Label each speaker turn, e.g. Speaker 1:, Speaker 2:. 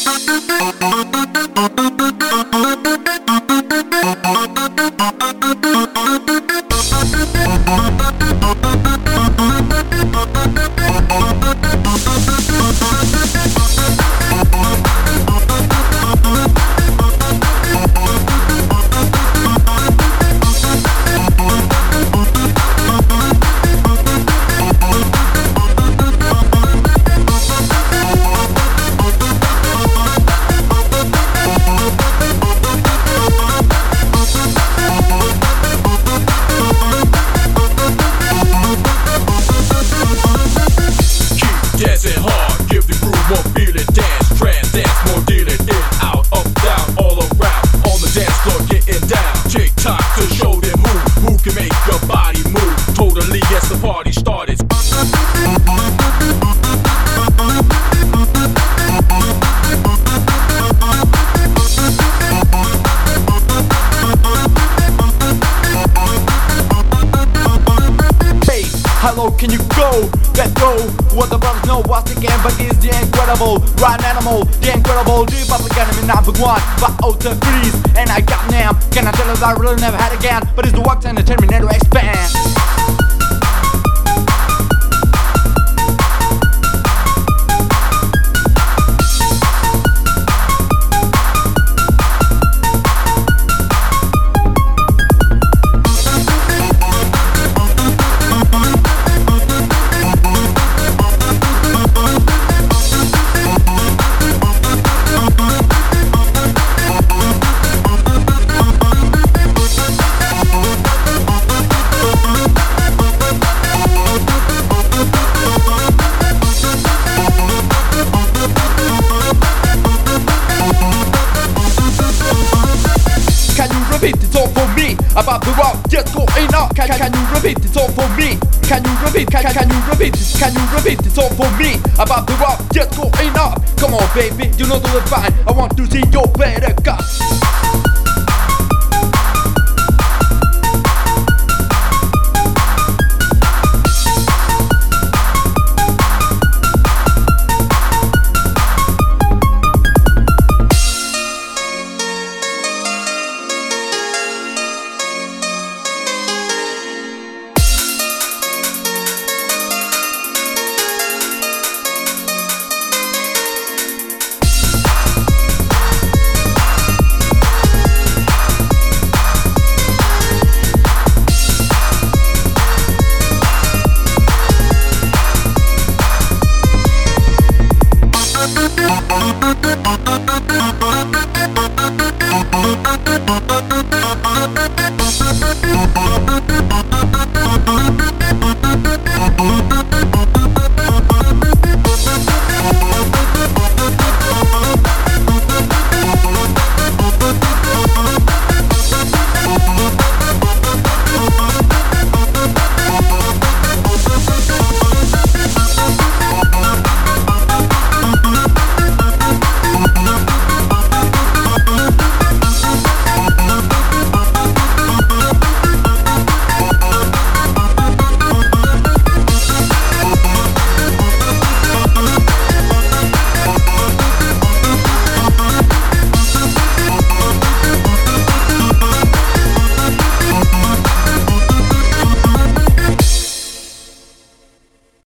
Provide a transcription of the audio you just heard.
Speaker 1: How low can you go? Let go. What the brothers know what's the game, but it's the incredible Rhyme animal, the incredible The public enemy number one by outer breeze. And I got name. Can I tell us I really never had again? But it's the work and the Terminator expand. It's all for me. Above the rock, just going up. Can you repeat? It's all for me. Can you repeat? Can you repeat? Can you repeat? It's all for me. Above the rock, just going up. Come on, baby, you know the fine. I want to see your better guts.
Speaker 2: Thank you.